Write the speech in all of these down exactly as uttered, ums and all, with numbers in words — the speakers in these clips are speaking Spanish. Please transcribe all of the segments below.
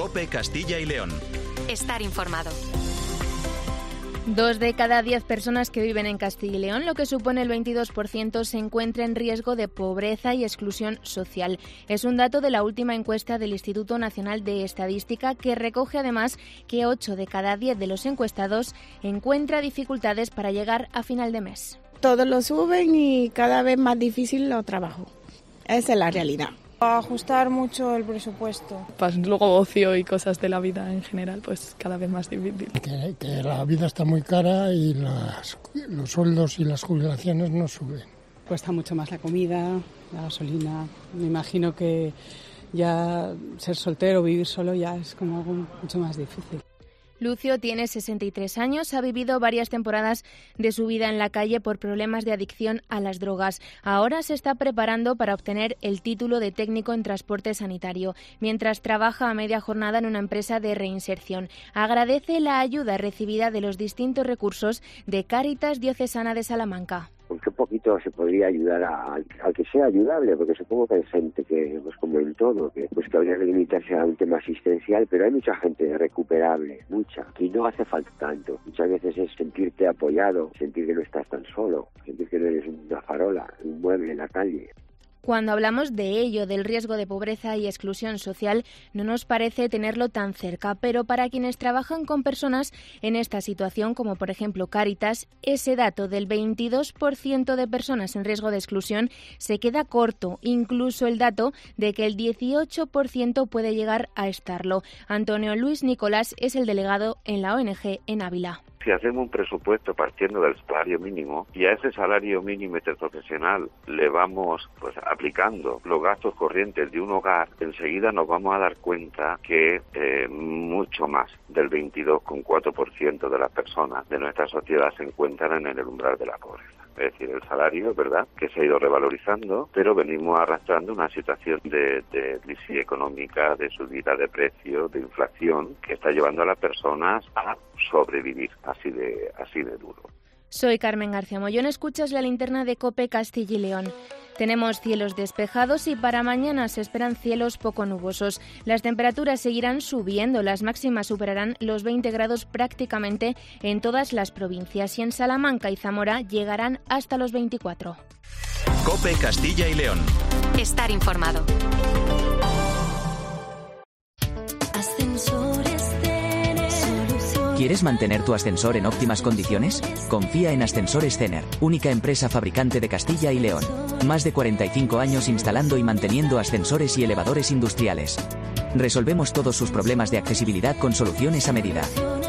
COPE Castilla y León. Estar informado. Dos de cada diez personas que viven en Castilla y León, lo que supone el veintidós por ciento, se encuentra en riesgo de pobreza y exclusión social. Es un dato de la última encuesta del Instituto Nacional de Estadística, que recoge además que ocho de cada diez de los encuestados encuentra dificultades para llegar a final de mes. Todos lo suben y cada vez más difícil lo trabajo. Esa es la realidad. Ajustar mucho el presupuesto. Pues luego ocio y cosas de la vida en general, pues cada vez más difícil. Que, que la vida está muy cara y las, los sueldos y las jubilaciones no suben. Cuesta mucho más la comida, la gasolina. Me imagino que ya ser soltero o vivir solo ya es como algo mucho más difícil. Lucio tiene sesenta y tres años, ha vivido varias temporadas de su vida en la calle por problemas de adicción a las drogas. Ahora se está preparando para obtener el título de técnico en transporte sanitario, mientras trabaja a media jornada en una empresa de reinserción. Agradece la ayuda recibida de los distintos recursos de Cáritas Diocesana de Salamanca. Porque un poquito se podría ayudar a, a que sea ayudable, porque supongo que hay gente que, pues como en todo, que pues que habría que limitarse a un tema asistencial, pero hay mucha gente recuperable, mucha, y no hace falta tanto. Muchas veces es sentirte apoyado, sentir que no estás tan solo, sentir que no eres una farola, un mueble en la calle. Cuando hablamos de ello, del riesgo de pobreza y exclusión social, no nos parece tenerlo tan cerca, pero para quienes trabajan con personas en esta situación, como por ejemplo Cáritas, ese dato del veintidós por ciento de personas en riesgo de exclusión se queda corto, incluso el dato de que el dieciocho por ciento puede llegar a estarlo. Antonio Luis Nicolás es el delegado en la O N G en Ávila. Si hacemos un presupuesto partiendo del salario mínimo y a ese salario mínimo interprofesional le vamos pues aplicando los gastos corrientes de un hogar, enseguida nos vamos a dar cuenta que eh, mucho más del veintidós coma cuatro por ciento de las personas de nuestra sociedad se encuentran en el umbral de la pobreza. Es decir, el salario, ¿verdad?, que se ha ido revalorizando, pero venimos arrastrando una situación de, de crisis económica, de subida de precios, de inflación, que está llevando a las personas a sobrevivir así de, así de duro. Soy Carmen García Mollón, escuchas la linterna de COPE Castilla y León. Tenemos cielos despejados y para mañana se esperan cielos poco nubosos. Las temperaturas seguirán subiendo, las máximas superarán los veinte grados prácticamente en todas las provincias y en Salamanca y Zamora llegarán hasta los veinticuatro. COPE Castilla y León. Estar informado. ¿Quieres mantener tu ascensor en óptimas condiciones? Confía en Ascensores Cener, única empresa fabricante de Castilla y León. Más de cuarenta y cinco años instalando y manteniendo ascensores y elevadores industriales. Resolvemos todos sus problemas de accesibilidad con soluciones a medida.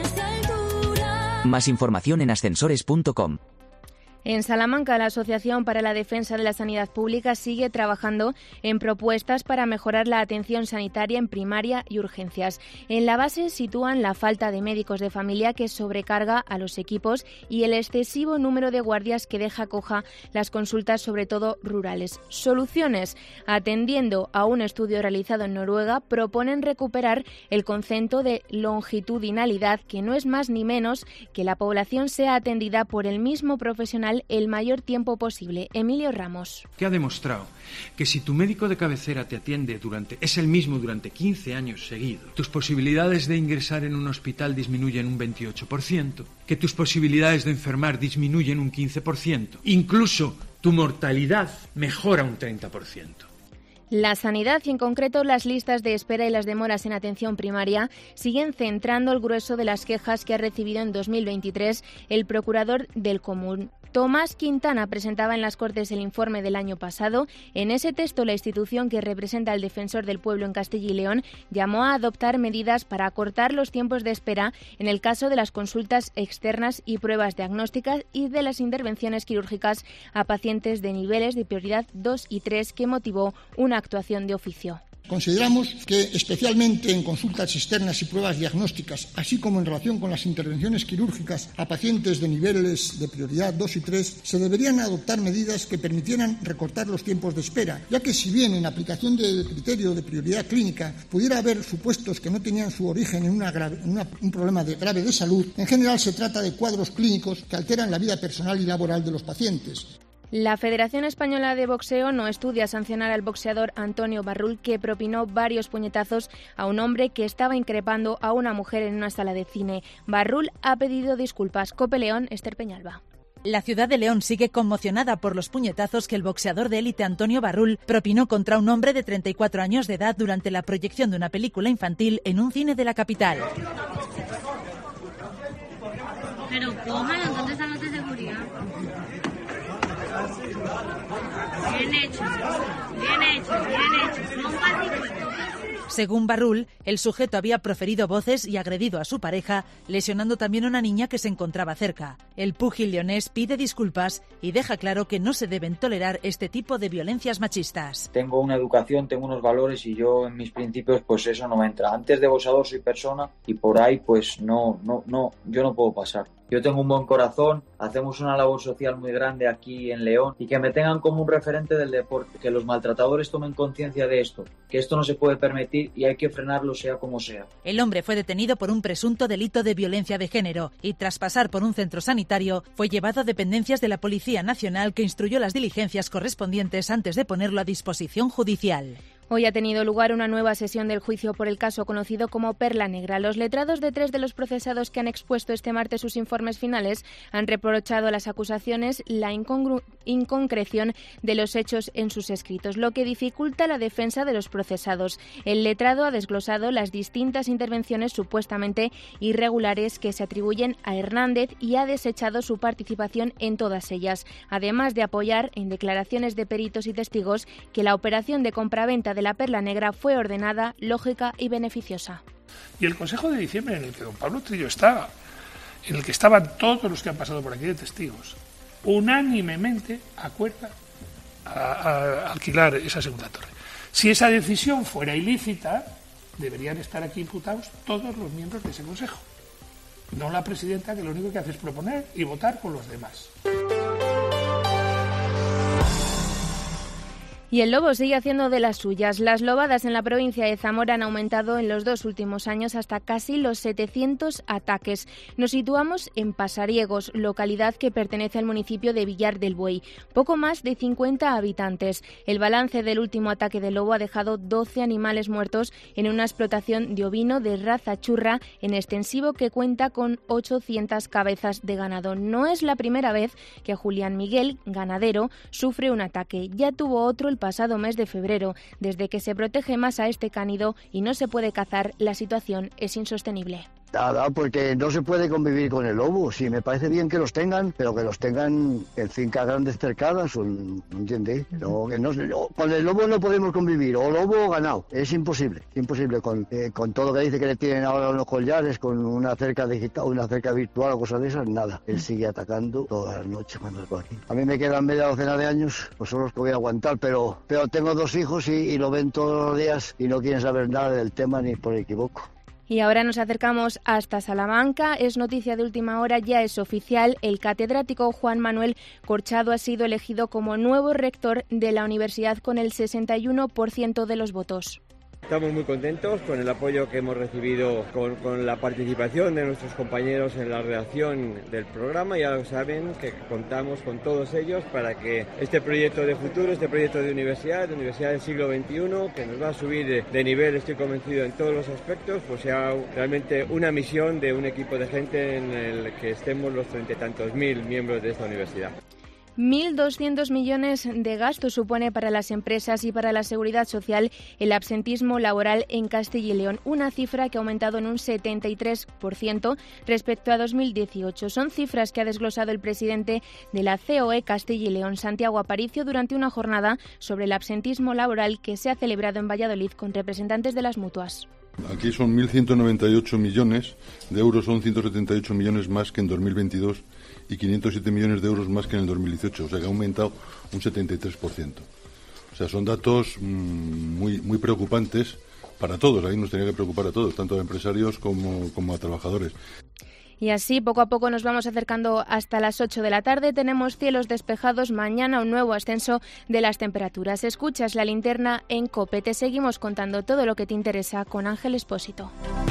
Más información en ascensores punto com. En Salamanca, la Asociación para la Defensa de la Sanidad Pública sigue trabajando en propuestas para mejorar la atención sanitaria en primaria y urgencias. En la base sitúan la falta de médicos de familia que sobrecarga a los equipos y el excesivo número de guardias que deja coja las consultas, sobre todo rurales. Soluciones. Atendiendo a un estudio realizado en Noruega, proponen recuperar el concepto de longitudinalidad, que no es más ni menos que la población sea atendida por el mismo profesional el mayor tiempo posible. Emilio Ramos. Que ha demostrado que si tu médico de cabecera te atiende durante, es el mismo durante quince años seguidos, tus posibilidades de ingresar en un hospital disminuyen un veintiocho por ciento, que tus posibilidades de enfermar disminuyen un quince por ciento, incluso tu mortalidad mejora un treinta por ciento. La sanidad y en concreto las listas de espera y las demoras en atención primaria siguen centrando el grueso de las quejas que ha recibido en dos mil veintitrés el procurador del Común. Tomás Quintana presentaba en las Cortes el informe del año pasado. En ese texto, la institución que representa al defensor del pueblo en Castilla y León llamó a adoptar medidas para acortar los tiempos de espera en el caso de las consultas externas y pruebas diagnósticas y de las intervenciones quirúrgicas a pacientes de niveles de prioridad dos y tres, que motivó una actuación de oficio. Consideramos que, especialmente en consultas externas y pruebas diagnósticas, así como en relación con las intervenciones quirúrgicas a pacientes de niveles de prioridad dos y tres, se deberían adoptar medidas que permitieran recortar los tiempos de espera, ya que si bien en aplicación del criterio de prioridad clínica pudiera haber supuestos que no tenían su origen en una grave, una, un problema de, grave de salud, en general se trata de cuadros clínicos que alteran la vida personal y laboral de los pacientes. La Federación Española de Boxeo no estudia sancionar al boxeador Antonio Barrul, que propinó varios puñetazos a un hombre que estaba increpando a una mujer en una sala de cine. Barrul ha pedido disculpas. Cope León, Esther Peñalba. La ciudad de León sigue conmocionada por los puñetazos que el boxeador de élite Antonio Barrul propinó contra un hombre de treinta y cuatro años de edad durante la proyección de una película infantil en un cine de la capital. Pero cójalo, ¿dónde están los de seguridad? Bien hecho, bien hecho, bien hecho. Son básicos. Según Barrul, el sujeto había proferido voces y agredido a su pareja, lesionando también a una niña que se encontraba cerca. El púgil leonés pide disculpas y deja claro que no se deben tolerar este tipo de violencias machistas. Tengo una educación, tengo unos valores y yo en mis principios pues eso no me entra. Antes de boxeador soy persona y por ahí pues no, no, no, yo no puedo pasar. Yo tengo un buen corazón, hacemos una labor social muy grande aquí en León y que me tengan como un referente del deporte, que los maltratadores tomen conciencia de esto, que esto no se puede permitir y hay que frenarlo sea como sea. El hombre fue detenido por un presunto delito de violencia de género y tras pasar por un centro sanitario fue llevado a dependencias de la Policía Nacional, que instruyó las diligencias correspondientes antes de ponerlo a disposición judicial. Hoy ha tenido lugar una nueva sesión del juicio por el caso conocido como Perla Negra. Los letrados de tres de los procesados que han expuesto este martes sus informes finales han reprochado a las acusaciones la incongru- inconcreción de los hechos en sus escritos, lo que dificulta la defensa de los procesados. El letrado ha desglosado las distintas intervenciones supuestamente irregulares que se atribuyen a Hernández y ha desechado su participación en todas ellas, además de apoyar en declaraciones de peritos y testigos que la operación de compraventa de la Perla Negra fue ordenada, lógica y beneficiosa. Y el Consejo de Diciembre, en el que don Pablo Trillo estaba, en el que estaban todos los que han pasado por aquí de testigos, unánimemente acuerda a, a alquilar esa segunda torre. Si esa decisión fuera ilícita, deberían estar aquí imputados todos los miembros de ese Consejo, no la presidenta, que lo único que hace es proponer y votar con los demás. Y el lobo sigue haciendo de las suyas. Las lobadas en la provincia de Zamora han aumentado en los dos últimos años hasta casi los setecientos ataques. Nos situamos en Pasariegos, localidad que pertenece al municipio de Villar del Buey. Poco más de cincuenta habitantes. El balance del último ataque de lobo ha dejado doce animales muertos en una explotación de ovino de raza churra en extensivo que cuenta con ochocientas cabezas de ganado. No es la primera vez que Julián Miguel, ganadero, sufre un ataque. Ya tuvo otro el pasado mes de febrero. Desde que se protege más a este cánido y no se puede cazar, la situación es insostenible. Nada, porque no se puede convivir con el lobo. Sí, me parece bien que los tengan, pero que los tengan en fincas grandes cercadas, ¿me entiendes? No, que no, no, con el lobo no podemos convivir, o lobo o ganado, es imposible, imposible. Con, eh, con todo lo que dice que le tienen ahora unos collares, con una cerca digital, una cerca virtual o cosas de esas, nada. Él sigue atacando todas las noches cuando estoy aquí. A mí me quedan media docena de años, pues son los que voy a aguantar, pero, pero tengo dos hijos y, y lo ven todos los días y no quieren saber nada del tema ni por equivoco. Y ahora nos acercamos hasta Salamanca. Es noticia de última hora, ya es oficial. El catedrático Juan Manuel Corchado ha sido elegido como nuevo rector de la universidad con el sesenta y uno por ciento de los votos. Estamos muy contentos con el apoyo que hemos recibido, con, con la participación de nuestros compañeros en la redacción del programa. Ya lo saben que contamos con todos ellos para que este proyecto de futuro, este proyecto de universidad, de universidad del siglo veintiuno, que nos va a subir de, de nivel, estoy convencido, en todos los aspectos, pues sea realmente una misión de un equipo de gente en el que estemos los treinta y tantos mil miembros de esta universidad. mil doscientos millones de gastos supone para las empresas y para la seguridad social el absentismo laboral en Castilla y León, una cifra que ha aumentado en un setenta y tres por ciento respecto a dos mil dieciocho. Son cifras que ha desglosado el presidente de la C O E Castilla y León, Santiago Aparicio, durante una jornada sobre el absentismo laboral que se ha celebrado en Valladolid con representantes de las mutuas. Aquí son mil ciento noventa y ocho millones de euros, son ciento setenta y ocho millones más que en dos mil veintidós y quinientos siete millones de euros más que en el dos mil dieciocho, o sea que ha aumentado un setenta y tres por ciento. O sea, son datos mmm, muy, muy preocupantes para todos, ahí nos tenía que preocupar a todos, tanto a empresarios como, como a trabajadores. Y así, poco a poco nos vamos acercando hasta las ocho de la tarde. Tenemos cielos despejados. Mañana un nuevo ascenso de las temperaturas. Escuchas La Linterna en COPE. Te seguimos contando todo lo que te interesa con Ángel Expósito.